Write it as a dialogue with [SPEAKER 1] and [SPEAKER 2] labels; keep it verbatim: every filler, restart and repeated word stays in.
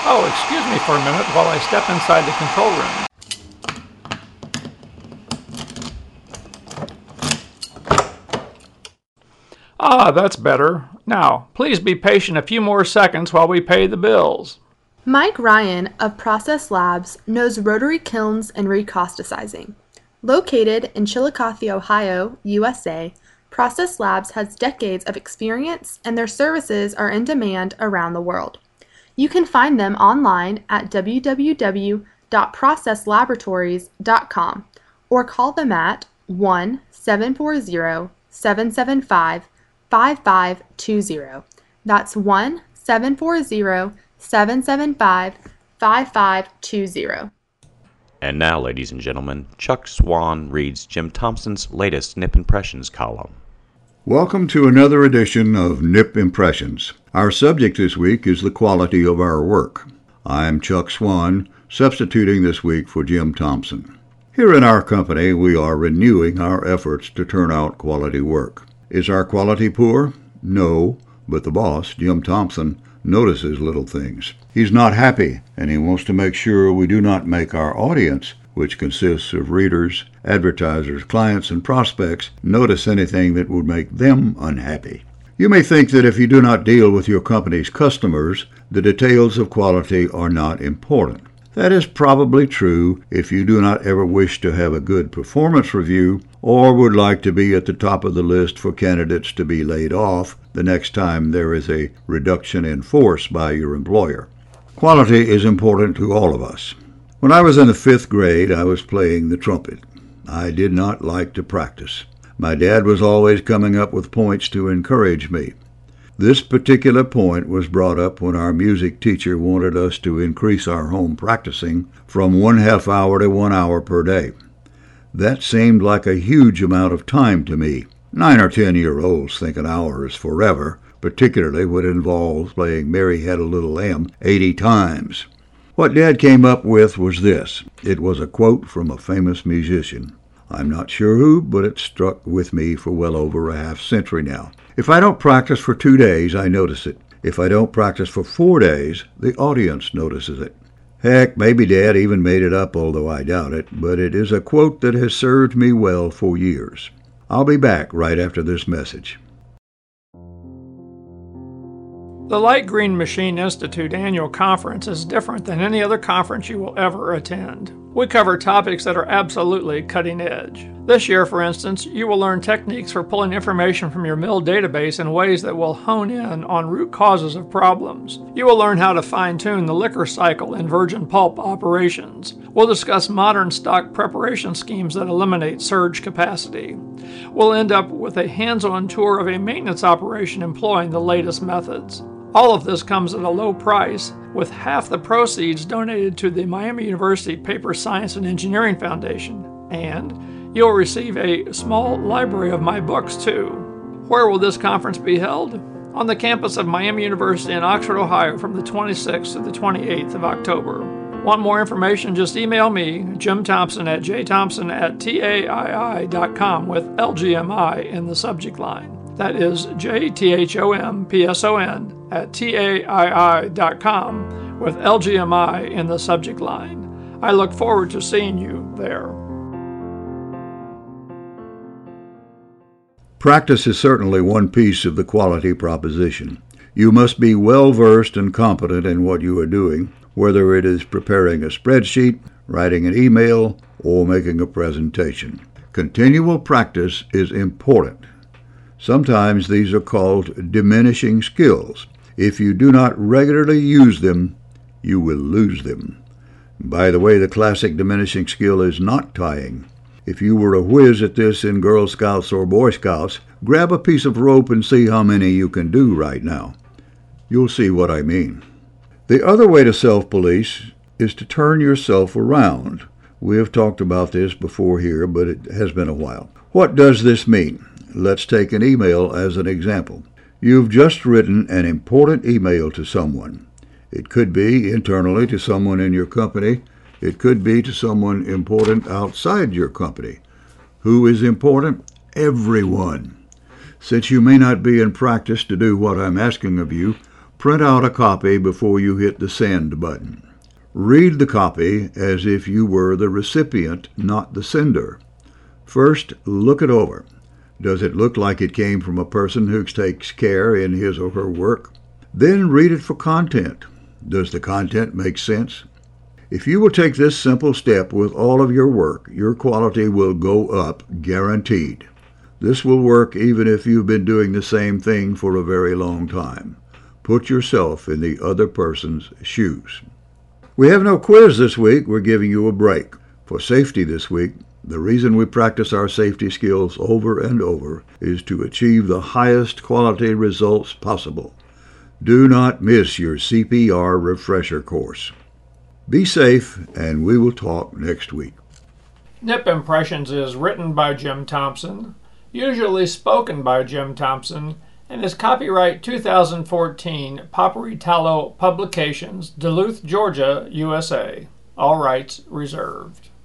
[SPEAKER 1] Oh, excuse me for a minute while I step inside the control room. Ah, that's better. Now, please be patient a few more seconds while we pay the bills.
[SPEAKER 2] Mike Ryan of Process Labs knows rotary kilns and recosticizing. Located in Chillicothe, Ohio, U S A, Process Labs has decades of experience and their services are in demand around the world. You can find them online at w w w dot process laboratories dot com or call them at one seven four zero, seven seven five, five five two zero. That's one seven four zero, seven seven five, five five two zero.
[SPEAKER 3] And now, ladies and gentlemen, Chuck Swan reads Jim Thompson's latest Nip Impressions column.
[SPEAKER 4] Welcome to another edition of Nip Impressions. Our subject this week is the quality of our work. I'm Chuck Swan, substituting this week for Jim Thompson. Here in our company, we are renewing our efforts to turn out quality work. Is our quality poor? No, but the boss, Jim Thompson, notices little things. He's not happy, and he wants to make sure we do not make our audience, which consists of readers, advertisers, clients, and prospects, notice anything that would make them unhappy. You may think that if you do not deal with your company's customers, the details of quality are not important. That is probably true if you do not ever wish to have a good performance review or would like to be at the top of the list for candidates to be laid off the next time there is a reduction in force by your employer. Quality is important to all of us. When I was in the fifth grade, I was playing the trumpet. I did not like to practice. My dad was always coming up with points to encourage me. This particular point was brought up when our music teacher wanted us to increase our home practicing from one half hour to one hour per day. That seemed like a huge amount of time to me. Nine or ten year olds think an hour is forever, particularly when it involves playing Mary Had a Little Lamb eighty times. What Dad came up with was this. It was a quote from a famous musician. I'm not sure who, but it struck with me for well over a half century now. If I don't practice for two days, I notice it. If I don't practice for four days, the audience notices it. Heck, maybe Dad even made it up, although I doubt it, but it is a quote that has served me well for years. I'll be back right after this message.
[SPEAKER 1] The Light Green Machine Institute annual conference is different than any other conference you will ever attend. We cover topics that are absolutely cutting edge. This year, for instance, you will learn techniques for pulling information from your mill database in ways that will hone in on root causes of problems. You will learn how to fine-tune the liquor cycle in virgin pulp operations. We'll discuss modern stock preparation schemes that eliminate surge capacity. We'll end up with a hands-on tour of a maintenance operation employing the latest methods. All of this comes at a low price, with half the proceeds donated to the Miami University Paper Science and Engineering Foundation. And you'll receive a small library of my books, too. Where will this conference be held? On the campus of Miami University in Oxford, Ohio, from the twenty-sixth to the twenty-eighth of October. Want more information? Just email me, Jim Thompson, at j thompson at t a i i dot com with L G M I in the subject line. That is J T H O M P S O N at T A I I dot com with L G M I in the subject line. I look forward to seeing you there.
[SPEAKER 4] Practice is certainly one piece of the quality proposition. You must be well versed and competent in what you are doing, whether it is preparing a spreadsheet, writing an email, or making a presentation. Continual practice is important. Sometimes these are called diminishing skills. If you do not regularly use them, you will lose them. By the way, the classic diminishing skill is knot tying. If you were a whiz at this in Girl Scouts or Boy Scouts, grab a piece of rope and see how many you can do right now. You'll see what I mean. The other way to self-police is to turn yourself around. We have talked about this before here, but it has been a while. What does this mean? Let's take an email as an example. You've just written an important email to someone. It could be internally to someone in your company. It could be to someone important outside your company. Who is important? Everyone. Since you may not be in practice to do what I'm asking of you, Print out a copy before you hit the send button. Read the copy as if you were the recipient, not the sender. First, look it over. Does it look like it came from a person who takes care in his or her work? Then read it for content. Does the content make sense? If you will take this simple step with all of your work, your quality will go up, guaranteed. This will work even if you've been doing the same thing for a very long time. Put yourself in the other person's shoes. We have no quiz this week. We're giving you a break. For safety this week, the reason we practice our safety skills over and over is to achieve the highest quality results possible. Do not miss your C P R refresher course. Be safe, and we will talk next week.
[SPEAKER 1] Nip Impressions is written by Jim Thompson, usually spoken by Jim Thompson, and is copyright two thousand fourteen Paperitalo Publications, Duluth, Georgia, U S A. All rights reserved.